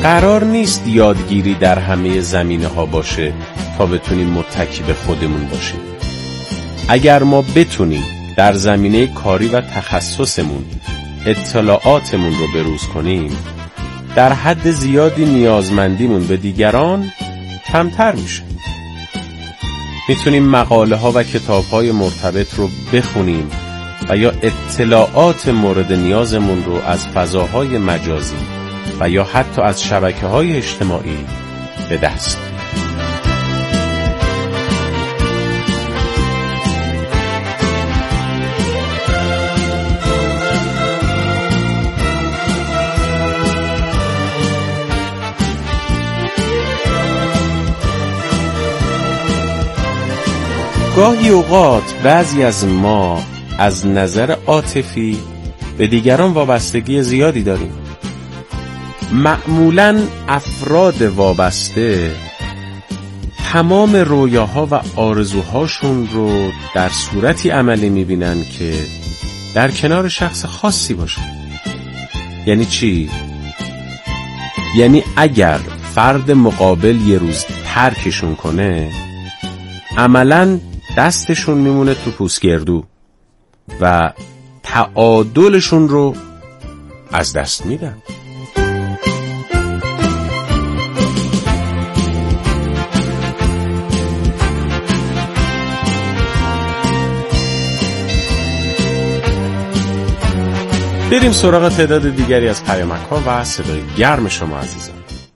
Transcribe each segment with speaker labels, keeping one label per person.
Speaker 1: قرار نیست یادگیری در همه زمینه‌ها باشه تا بتونیم متکی به خودمون باشیم. اگر ما بتونیم در زمینه کاری و تخصصمون اطلاعاتمون رو بروز کنیم، در حد زیادی نیازمندیمون به دیگران کمتر میشه. میتونیم مقاله ها و کتاب های مرتبط رو بخونیم و یا اطلاعات مورد نیازمون رو از فضاهای مجازی و یا حتی از شبکه‌های اجتماعی به دست بیاریم. گاهی اوقات بعضی از ما از نظر عاطفی به دیگران وابستگی زیادی داریم. معمولاً افراد وابسته تمام رویاها و آرزوهاشون رو در صورتی عملی میبینن که در کنار شخص خاصی باشه. یعنی چی؟ یعنی اگر فرد مقابل یه روز ترکشون کنه، عملاً دستشون میمونه تو پوستگردو و تعادلشون رو از دست میدن. بریم سراغ تعداد دیگری از پیامک‌ها و صدای گرم شما عزیزان.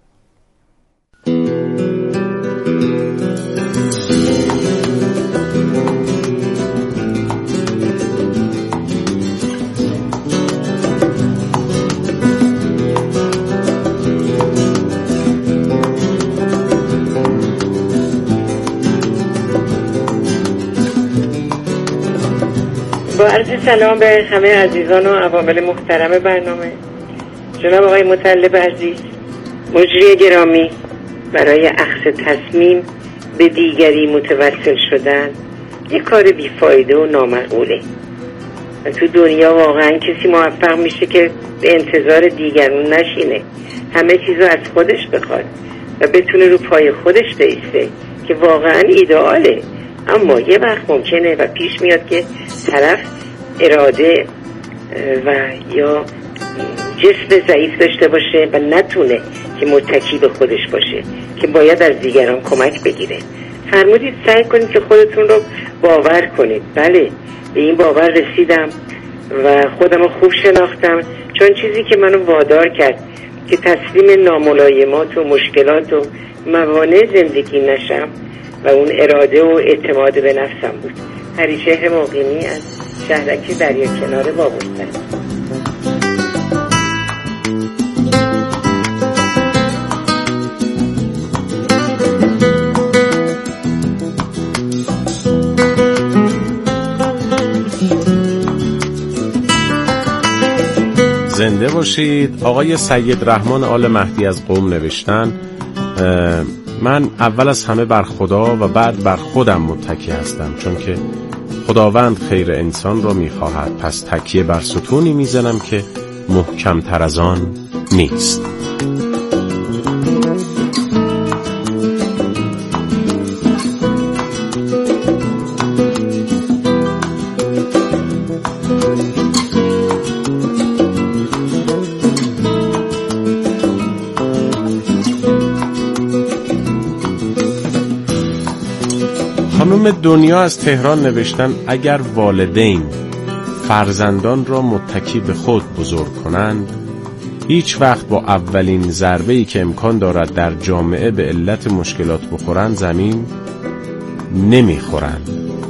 Speaker 2: با عرض سلام به همه عزیزان و عوامل محترم برنامه. جناب آقای مطلب عزیز، مجری گرامی، برای اخذ تصمیم به دیگری متوسل شدن یک کار بیفایده و نامعقوله و تو دنیا واقعا کسی موفق میشه که به انتظار دیگرون نشینه، همه چیزو از خودش بخواد و بتونه رو پای خودش بایسته که واقعا ایدئاله. اما یه وقت ممکنه و پیش میاد که طرف اراده و یا جسم ضعیف داشته باشه و نتونه که متکی به خودش باشه، که باید از دیگران کمک بگیره. فرمودید سعی کنید که خودتون رو باور کنید. بله، به این باور رسیدم و خودم رو خوب شناختم، چون چیزی که منو وادار کرد که تسلیم ناملایمات و مشکلات و موانع زندگی نشم و اون اراده و اعتماد به نفسم بود. پریشهر مقیمی از شهرک دریا کنار بابستان.
Speaker 1: زنده باشید. آقای سید رحمان آل مهدی از قم نوشتن: من اول از همه بر خدا و بعد بر خودم متکی هستم، چون که خداوند خیر انسان را می‌خواهد، پس تکیه بر ستونی می‌زنم که محکم تر از آن نیست. خانم دنیا از تهران نوشتن: اگر والدین فرزندان را متکی به خود بزرگ کنند، هیچ وقت با اولین ضربه‌ای که امکان دارد در جامعه به علت مشکلات بخورند زمین نمیخورند.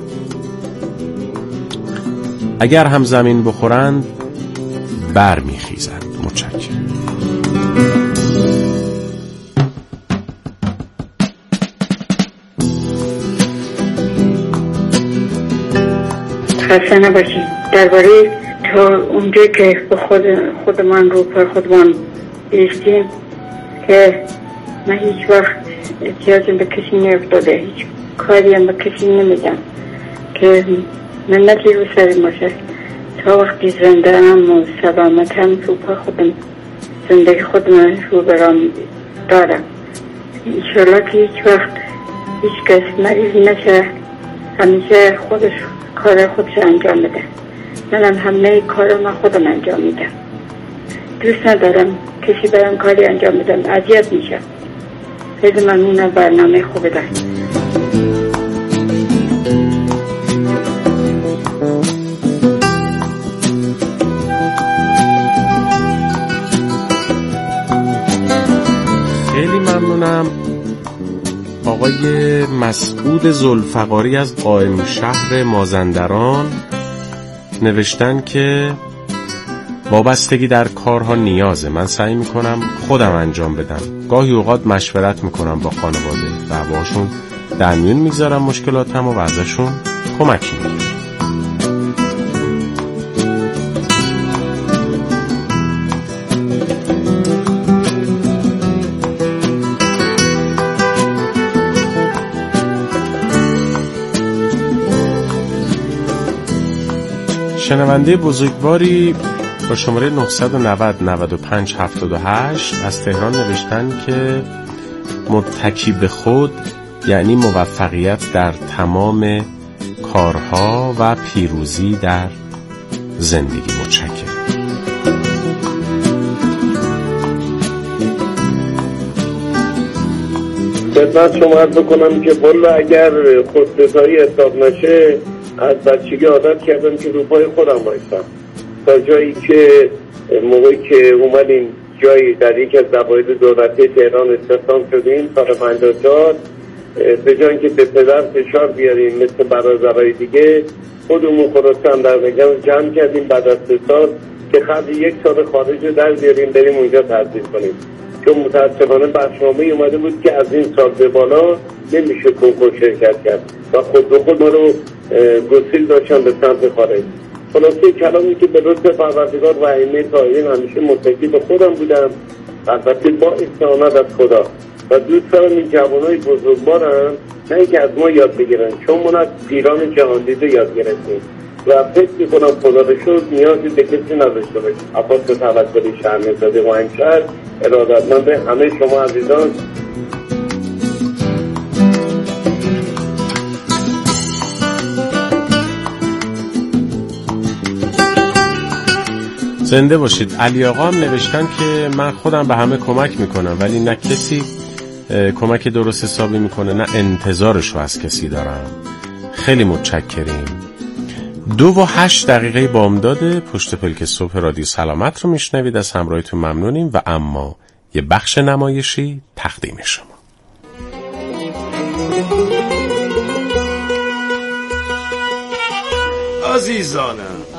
Speaker 1: اگر هم زمین بخورند بر میخیزند. متشکرم.
Speaker 3: خسته نباشید. درباره تا اونجا که به خودمان رو پر خودمان ایستیم که من هیچ وقت احتیاجم به کسی نیفتاده، هیچ کاری هم به کسی نمیدم که منتی رو سر باشه. تا وقتی زنده هم و سلامت هم رو پر خودم زندگی خودم رو برام دارم. انشالله که هیچ وقت هیچ کس مریض نشه، همیشه خودش کار خودش انجام بده. منم همه کار من خودم انجام میدم. دوست ندارم کسی برام کاری انجام بدم، اذیت میشم. خیلی ممنونم، برنامه خوبه داشت.
Speaker 1: خیلی ممنونم. آقای مسعود ذوالفقاری از قائم شهر مازندران نوشتن که وابستگی در کارها نیازه. من سعی میکنم خودم انجام بدم. گاهی اوقات مشورت میکنم با خانواده و باهاشون در میون میذارم مشکلاتم و ازشون کمک میگیرم. شنونده بزرگواری با شماره 990 95 78 از تهران نوشتن که متکی به خود یعنی موفقیت در تمام کارها و پیروزی در زندگی. متشکرم.
Speaker 4: خدمت شما عرض بکنم که والا اگر خودرضایی حساب نشه، از بچگی عادت کردم که رو پای خودم بایستم، تا جایی که موقعی که اومدیم جایی در یک از دبایر دولتی تهران استخدام شدیم سال 54، به جای که به پدر فشار بیاریم مثل برادرای دیگه، خودمون خلاصه در نگم جمع کردیم بعد از 3 سال که خرج 1 سال خارج در بیاریم بریم اونجا تحصیل کنیم، چون متاسفانه برنامه اومده بود که از این سال به بالا نمیشه کنکور شرکت کرد و خود به خود ما رو گسیل داشتن به سمت خارج. خلاصه کلامی که به لطف پروردگار و ائمه طاهرین همیشه متکی به خودم بودم، البته با استعانت از خدا، و دوست دارم این جوانای بزرگوارم نه اینکه از ما یاد بگیرن، چون ما از پیران جهان دیده یاد گرفتیم و فکر میکنم خدا رو شد نیازی به کسی نداشته باشه. عباس توکلی شهرزاده و همشهر، ارادتمند به همه شما عزیزان.
Speaker 1: زنده باشید. علی آقا هم نوشتن که من خودم به همه کمک میکنم ولی نه کسی کمک درست حسابی میکنه نه انتظارش رو از کسی دارم. خیلی متشکریم. 2:08 بامداد پشت پلک صبح رادیو سلامت رو میشنوید. از همراهیتون ممنونیم و اما یه بخش نمایشی تقدیم شما.
Speaker 5: عزیزانم،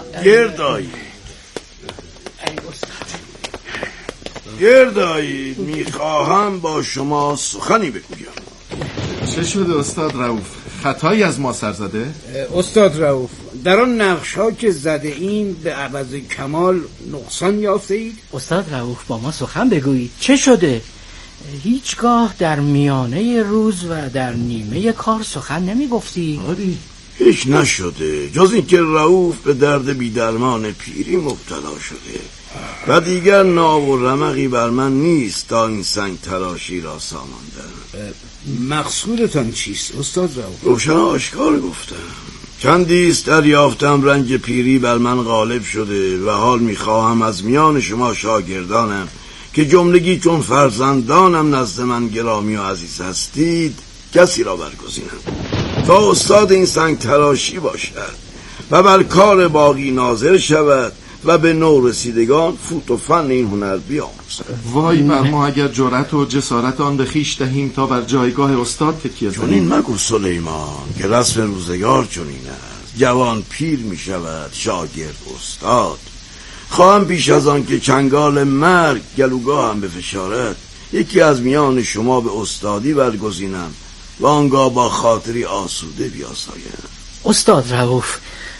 Speaker 5: گردایی میخواهم با شما سخنی بگویم.
Speaker 6: چه شده استاد رؤوف؟ خطایی از ما سر زده؟
Speaker 7: استاد رؤوف، در آن نقش ها که زده این به عوض کمال نقصان یافته اید؟
Speaker 8: استاد رؤوف با ما سخن بگویید. چه شده؟ هیچگاه در میانه روز و در نیمه کار سخن نمی گفتی؟
Speaker 5: آری هیچ نشده جز این که رؤوف به درد بیدرمان پیری مبتلا شده و دیگر ناو و رمقی بر من نیست تا این سنگ تراشی را ساماندن.
Speaker 7: مقصودتان چیست استاد رؤوف؟
Speaker 5: روشن آشکار گفتم. چندیست دریافتم رنج پیری بر من غالب شده و حال میخواهم از میان شما شاگردانم که جملگی چون فرزندانم نزد من گرامی و عزیز هستید کسی را برگزینم تا استاد این سنگ تراشی باشد و بر کار باقی ناظر شود و به نو رسیدگان فوت و فن این هنر بیاموزد.
Speaker 6: وای بر ما اگر جرأت و جسارت آن به خویش دهیم تا بر جایگاه استاد تکیه کنیم.
Speaker 5: چنین مگو سلیمان که رسم روزگار چنین است. جوان پیر می شود شاگرد استاد. خواهم پیش از آن که چنگال مرگ گلوگاه هم بفشارد یکی از میان شما به استادی برگزینم و آنگاه با خاطری آسوده بیاسایم.
Speaker 8: استاد رؤوف،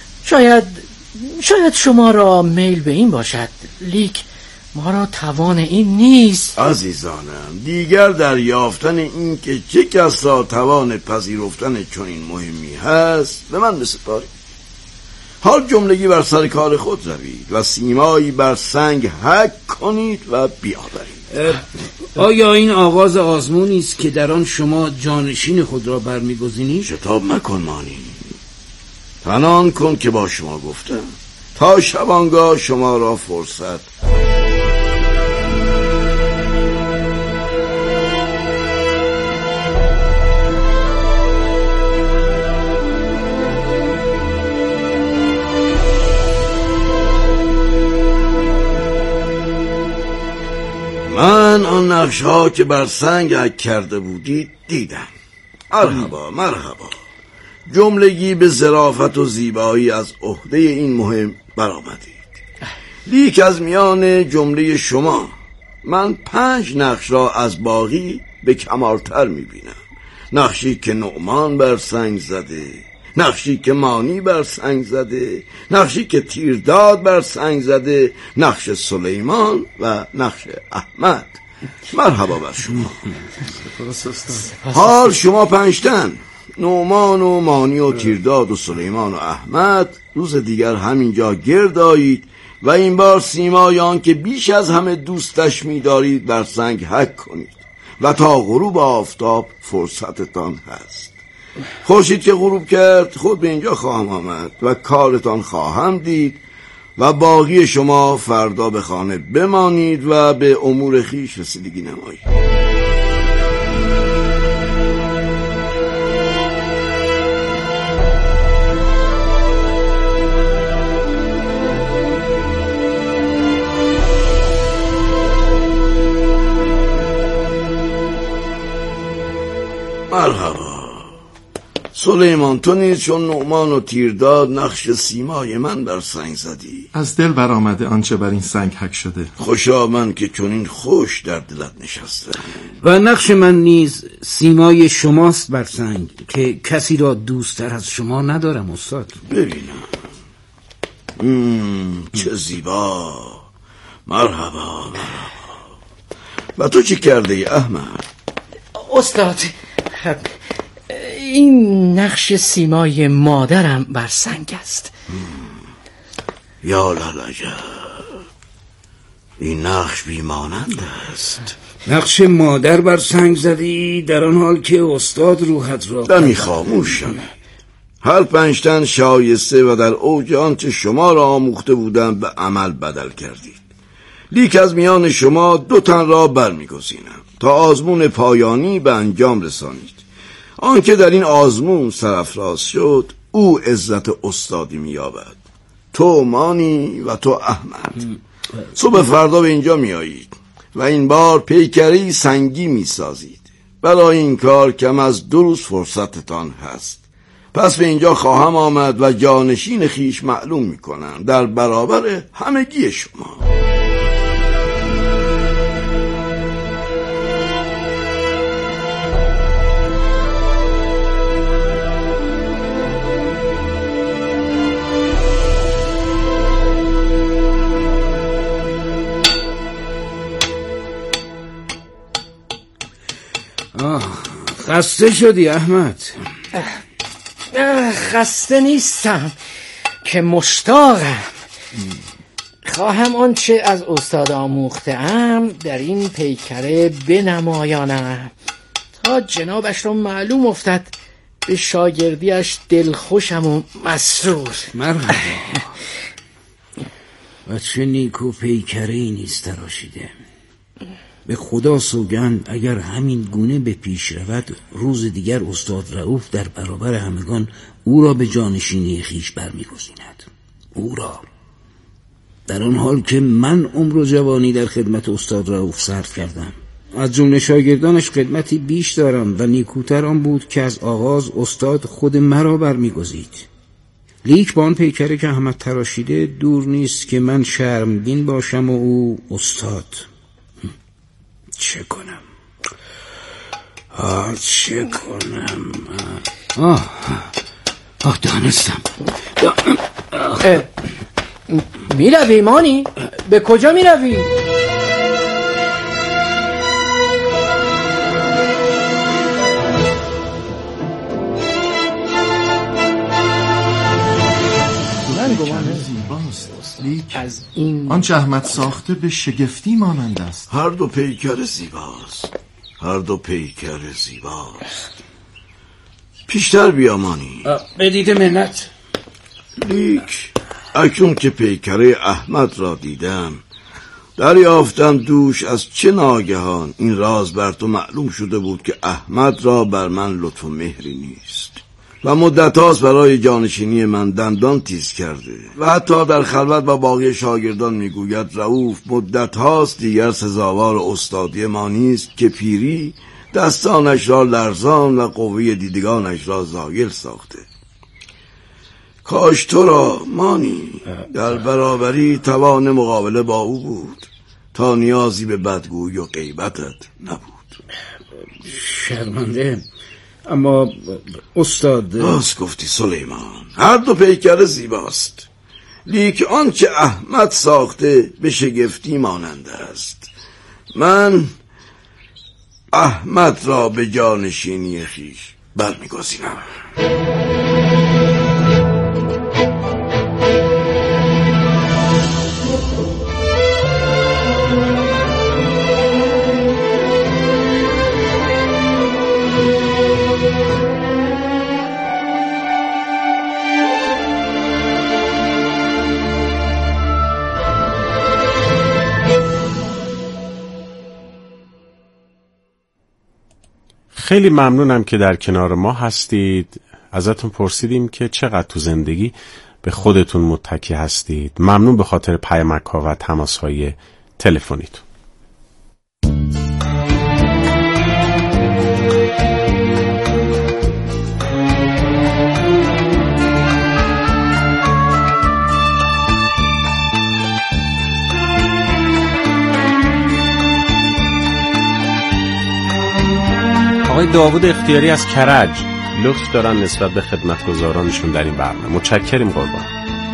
Speaker 8: شاید شما را میل به این باشد، لیک ما را توان این نیست.
Speaker 5: عزیزانم، دیگر در یافتن این که چه کس را توان پذیرفتن چنین مهمی هست به من بسپارید. حال جملگی بر سر کار خود روید و سیمایی بر سنگ حک کنید و بیاورید.
Speaker 7: آیا این آغاز آزمونی است که در آن شما جانشین خود را برمیگزینید؟
Speaker 5: شتاب مکن مانی، پنهان کن که با شما گفتم تا شبانگاه شما را فرصت. من آن نقش‌ها که بر سنگ حک کرده بودید دیدم. مرحبا. جملگی به ظرافت و زیبایی از عهده این مهم برآمدید. لیک از میان جمله شما من 5 نقش را از باقی به کمالتر میبینم. نقشی که نعمان بر سنگ زده، نقشی که مانی بر سنگ زده، نقشی که تیرداد بر سنگ زده، نقش سلیمان و نقش احمد. مرحبا بر شما. حال شما 5 تن، نعمان و مانی و تیرداد و سلیمان و احمد، روز دیگر همینجا گرد آیید و این بار سیمای آن که بیش از همه دوستش می‌دارید بر سنگ حک کنید و تا غروب آفتاب فرصتتان هست. خورشید که غروب کرد خود به اینجا خواهم آمد و کارتان خواهم دید و باقی شما فردا به خانه بمانید و به امور خویش رسیدگی نمایید. مرحبا سلیمان، تو نیز چون نعمان و تیرداد نقش سیمای من بر سنگ زدی.
Speaker 6: از دل برآمده آنچه بر این سنگ حک شده.
Speaker 5: خوشا من که چنین خوش در دلت نشسته.
Speaker 7: و نقش من نیز سیمای شماست بر سنگ که کسی را دوستتر از شما ندارم استاد.
Speaker 5: ببینم چه زیبا. مرحبا. و تو چی کرده ای احمد؟
Speaker 8: استاد، این نقش سیمای مادرم بر سنگ است.
Speaker 5: یا لالجا، این نقش بیمانند است.
Speaker 7: نقش مادر بر سنگ زدی در آن حال که استاد روحت را
Speaker 5: دمی خاموش شد. هر 5 تن شایسته و در اوج آنچه شما را آموخته بودم به عمل بدل کردید. لیک از میان شما 2 تن را برمیگزینم تا آزمون پایانی به انجام رسانید. آن که در این آزمون سرافراز شد او عزت استادی می‌یابد. تو مانی و تو احمد. صبح فردا به اینجا میآیید و این بار پیکری سنگی میسازید. برای این کار کم از 2 روز فرصتتان هست. پس به اینجا خواهم آمد و جانشین خیش معلوم میکنم در برابر همگی شما.
Speaker 7: خسته شدی احمد؟
Speaker 8: خسته نیستم که مشتاقم. خواهم آنچه از استاد آموخته‌ام در این پیکره بنمایانم تا جنابش را معلوم افتد به شاگردیش دلخوشم و مسرور.
Speaker 7: مرحبا. و چه نیکو پیکره‌ای نیست تراشیده. به خدا سوگند اگر همین گونه به پیش رود روز دیگر استاد رؤوف در برابر همگان او را به جانشینی خیش برمیگزیند. او را در آن حال که من عمر و جوانی در خدمت استاد رؤوف صرف کردم. از جمله شاگردانش خدمتی بیش دارم و نیکوتر آن بود که از آغاز استاد خود مرا برمیگزید. لیک با آن پیکره که احمد تراشیده دور نیست که من شرمگین باشم و او استاد. چه کنم؟ چه کنم؟ دانستم.
Speaker 8: میروی مانی؟ به کجا میروی؟ من من گمان
Speaker 6: زیباست، لیک
Speaker 8: از این
Speaker 6: آنچه احمد ساخته به شگفتی مانند است.
Speaker 5: هر دو پیکر زیباست، هر دو پیکر زیباست. پیشتر بیامانی.
Speaker 7: بدید منت.
Speaker 5: لیک اکنون که پیکره احمد را دیدم، دریافتم دوش از چه ناگهان این راز بر تو معلوم شده بود که احمد را بر من لطف و مهری نیست و مدت هاست برای جانشینی من دندان تیز کرده و حتی در خلوت با باقی شاگردان میگوید رؤوف مدت هاست دیگر سزاوار استادی ما نیست که پیری دستانش را لرزان و قوه دیدگانش را زایل ساخته. کاش تو را مانی در برابری توان مقابله با او بود تا نیازی به بدگویی و غیبتت نبود.
Speaker 7: شرمنده، اما استاد
Speaker 5: راست گفتی سلیمان، هر دو پیکر زیباست، لیک آنچه احمد ساخته به شگفتی مانند است. من احمد را به جانشینی خویش برمیگزینم.
Speaker 1: خیلی ممنونم که در کنار ما هستید. ازتون پرسیدیم که چقدر تو زندگی به خودتون متکی هستید. ممنون به خاطر پیامک‌ها و تماس‌های تلفنیتون. آقای داوود اختیاری از کرج لطف دارن نسبت به خدمتگزارانشون در این برنامه. متشکریم قربان.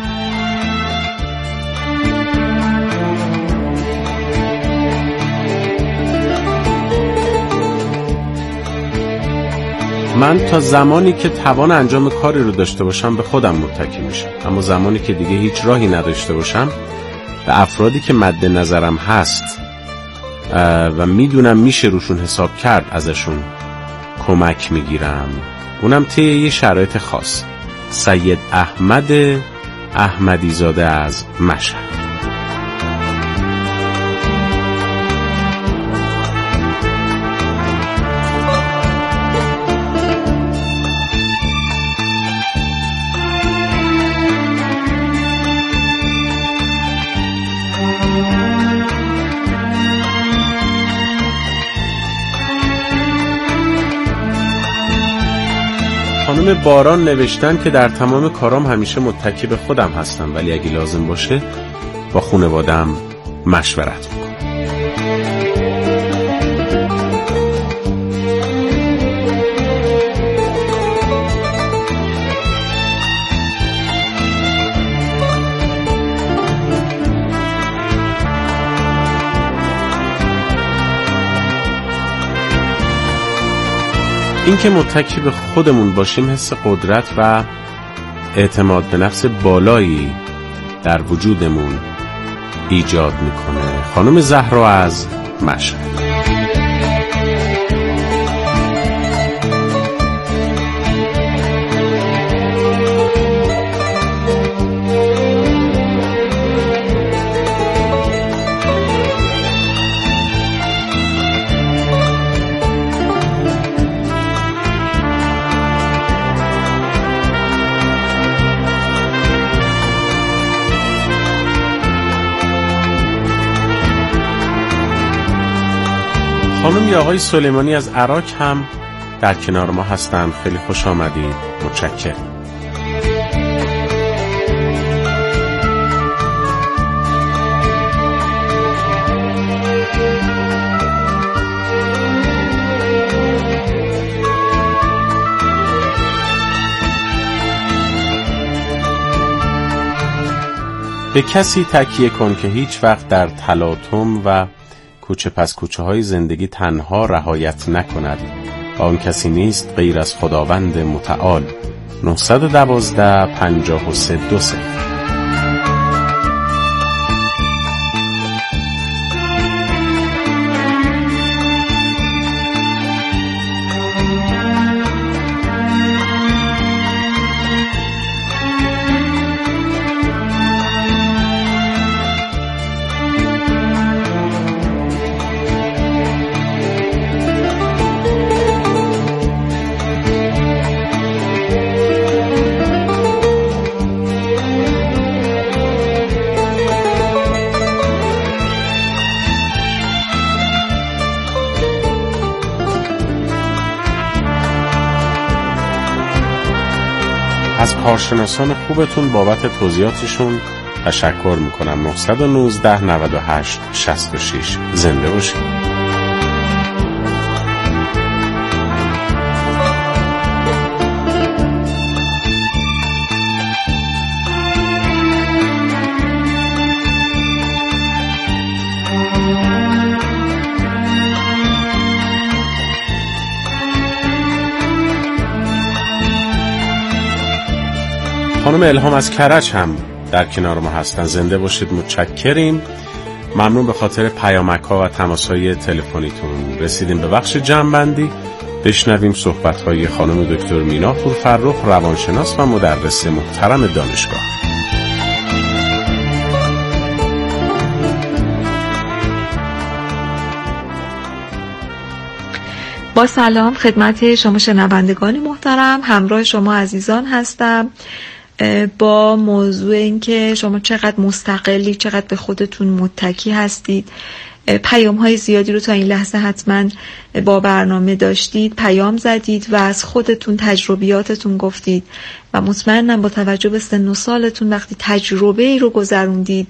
Speaker 1: من تا زمانی که توان انجام کاری رو داشته باشم به خودم متکی میشم، اما زمانی که دیگه هیچ راهی نداشته باشم به افرادی که مد نظرم هست و میدونم میشه روشون حساب کرد ازشون کمک میگیرم، اونم طی یه شرایط خاص. سید احمد احمدی زاده از مشهد. خانم باران نوشتن که در تمام کارام همیشه متکی به خودم هستم، ولی اگه لازم باشه با خانواده‌ام مشورت میکنم. این که متکی به خودمون باشیم حس قدرت و اعتماد به نفس بالایی در وجودمون ایجاد میکنه. خانم زهرا از مشهد. خانم یا آقای سلیمانی از عراق هم در کنار ما هستند. خیلی خوش آمدید. متشکرم. به کسی تکیه کن که هیچ وقت در تلاطم و کوچه پس کوچه های زندگی تنها رهایت نکند و آن کسی نیست غیر از خداوند متعال. 912 53 20 کارشناسان خوبتون بابت توضیحاتشون تشکر میکنم. 919 98 66. زنده باشید. خانم الهام از کرج هم در کنار ما هستن. زنده باشید. متشکریم. ممنون به خاطر پیامک‌ها و تماس‌های تلفنیتون. رسیدیم به بخش جمع‌بندی. بشنویم صحبت‌های خانم دکتر مینا پورفرخ، روانشناس و مدرس محترم دانشگاه.
Speaker 9: با سلام خدمت شما شنوندگان محترم، همراه شما عزیزان هستم با موضوع این که شما چقدر مستقلی، چقدر به خودتون متکی هستید. پیام های زیادی رو تا این لحظه حتما با برنامه داشتید، پیام زدید و از خودتون تجربیاتتون گفتید و مطمئنم با توجه به سن و سالتون وقتی تجربه ای رو گذروندید،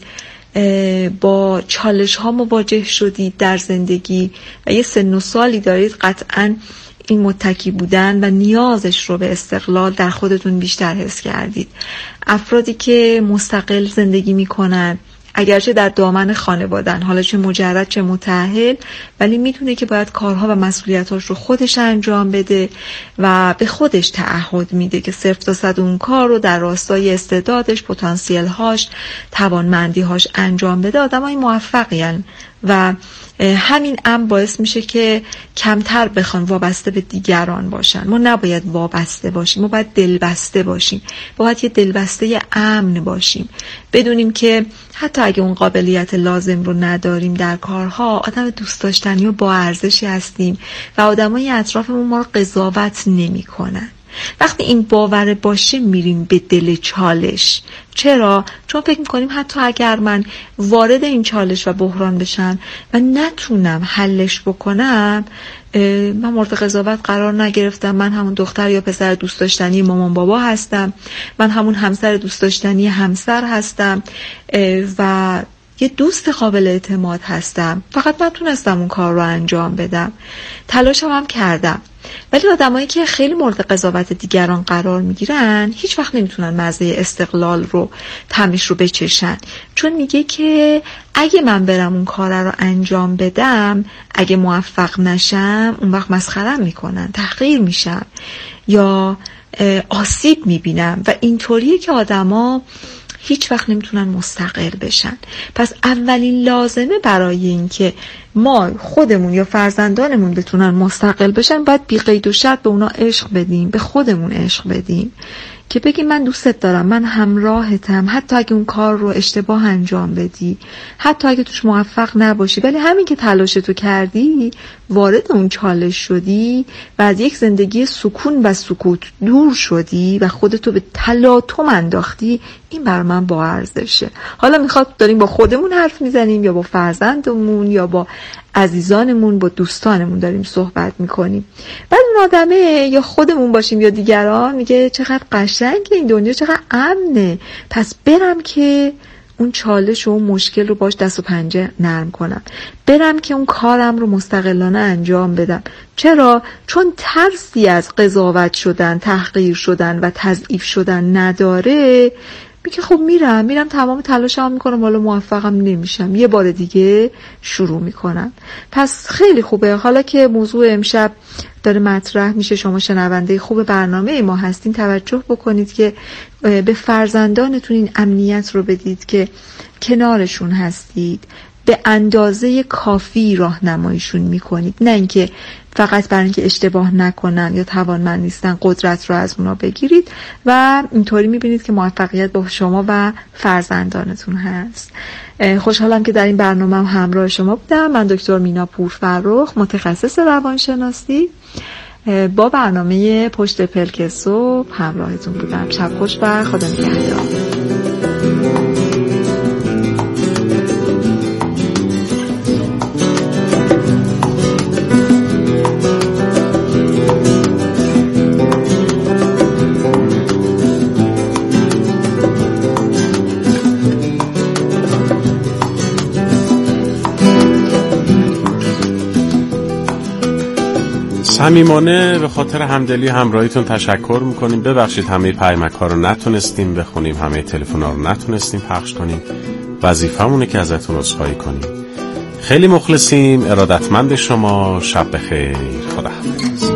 Speaker 9: با چالش ها مواجه شدید در زندگی و یه سن و سالی دارید، قطعاً این متکی بودن و نیازش رو به استقلال در خودتون بیشتر حس کردید. افرادی که مستقل زندگی میکنن، اگرچه در دامن خانوادن، حالا چه مجرد چه متأهل، ولی میدونه که باید کارها و مسئولیتاش رو خودش انجام بده و به خودش تعهد میده که صرف تا صد اون کار رو در راستای استعدادش، پتانسیل هاش، توانمندی هاش انجام بده. آدمای موفقی هن و همین امر باعث میشه که کمتر بخوان وابسته به دیگران باشن. ما نباید وابسته باشیم، ما باید دلبسته باشیم، باید یه دلبسته امن باشیم. بدونیم که حتی اگه اون قابلیت لازم رو نداریم در کارها، آدم دوست داشتنی و با ارزشی هستیم و آدمای اطرافمون ما رو قضاوت نمی‌کنن. وقتی این باور باشه میریم به دل چالش. چرا؟ چون فکر میکنیم حتی اگر من وارد این چالش و بحران بشم و نتونم حلش بکنم، من مورد قضاوت قرار نگرفتم، من همون دختر یا پسر دوست داشتنی مامان بابا هستم، من همون همسر دوست داشتنی همسر هستم و یه دوست قابل اعتماد هستم، فقط من تونستم اون کار رو انجام بدم، تلاشم هم کردم. ولی آدمایی که خیلی مورد قضاوت دیگران قرار میگیرن هیچ وقت نمیتونن مزه استقلال رو، طعمش رو بچشن، چون میگه که اگه من برم اون کار رو انجام بدم، اگه موفق نشم، اون وقت مسخرم میکنن، تحقیر میشم یا آسیب میبینم و اینطوریه که آدما هیچ وقت نمیتونن مستقل بشن. پس اولین لازمه برای این که ما خودمون یا فرزندانمون بتونن مستقل بشن، باید بی قید و شرط به اونا عشق بدیم، به خودمون عشق بدیم که بگیم من دوستت دارم، من همراهتم، حتی اگه اون کار رو اشتباه انجام بدی، حتی اگه توش موفق نباشی، ولی همین که تلاشتو کردی، وارد اون چالش شدی و از یک زندگی سکون و سکوت دور شدی و خودتو به تلاطم انداختی، این بر من با ارزشه. حالا میخواد داریم با خودمون حرف میزنیم یا با فرزندمون یا با عزیزانمون، با دوستانمون داریم صحبت میکنیم. بعد اون آدمه یا خودمون باشیم یا دیگران، میگه چقدر قشنگه این دنیا، چقدر امنه، پس برم که اون چالش و اون مشکل رو باش دست و پنجه نرم کنم، برم که اون کارم رو مستقلانه انجام بدم. چرا؟ چون ترسی از قضاوت شدن، تحقیر شدن و تضعیف شدن نداره. میگه خب میرم تمام تلاشم میکنم، حالا موفقم نمیشم، یه بار دیگه شروع میکنم. پس خیلی خوبه. حالا که موضوع امشب داره مطرح میشه، شما شنونده خوب برنامه ما هستین، توجه بکنید که به فرزندانتون این امنیت رو بدید که کنارشون هستید، به اندازه کافی راهنماییشون میکنید، نه اینکه فقط برای اینکه اشتباه نکنن یا توانمند نیستن قدرت رو از اونا بگیرید و اینطوری میبینید که موفقیت با شما و فرزندانتون هست. خوشحالم که در این برنامه همراه شما بودم. من دکتر مینا پورفرخ، متخصص روانشناسی، با برنامه پشت پلک صبح همراهتون بودم. شب خوش و خدا نگهدار.
Speaker 1: صمیمانه به خاطر همدلی همراهیتون تشکر میکنیم. ببخشید همه پیامک ها رو نتونستیم بخونیم، همه تلفن ها رو نتونستیم پخش کنیم. وظیفمونه که ازتون عذرخواهی کنیم. خیلی مخلصیم. ارادتمند شما. شب بخیر. خداحافظ.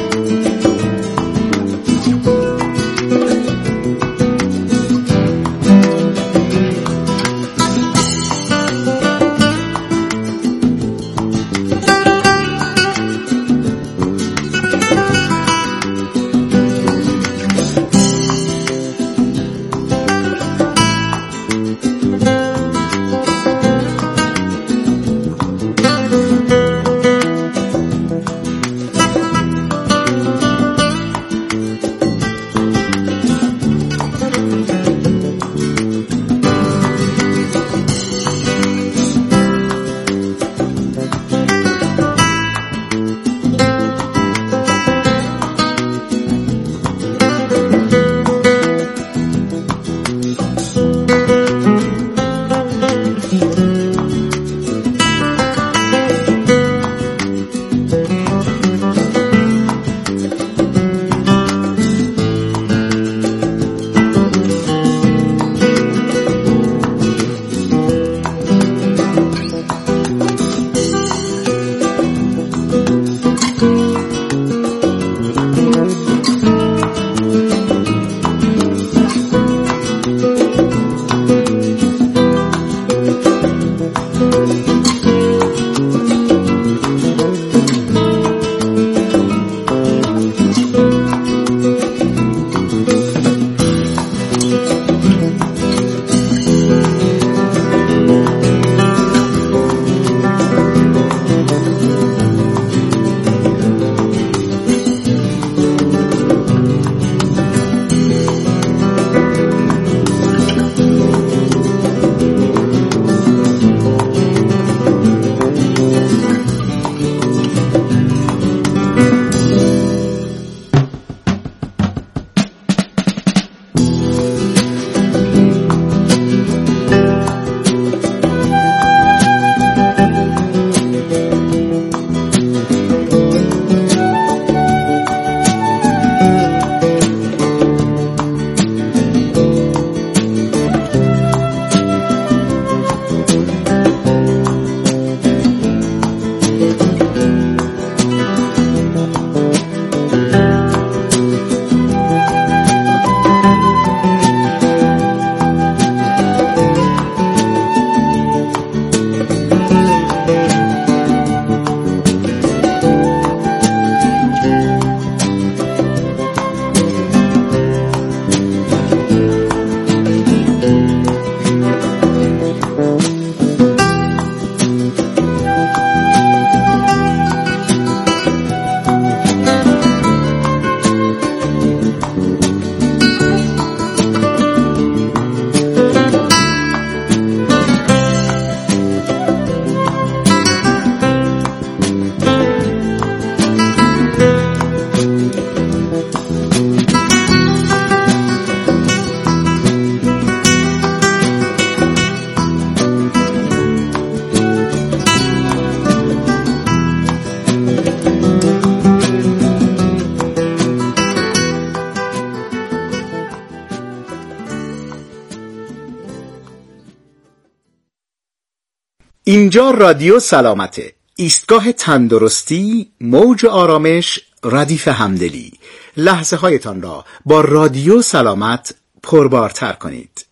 Speaker 10: اینجا رادیو سلامته، ایستگاه تندرستی، موج آرامش، ردیف همدلی. لحظه هایتان را با رادیو سلامت پربارتر کنید.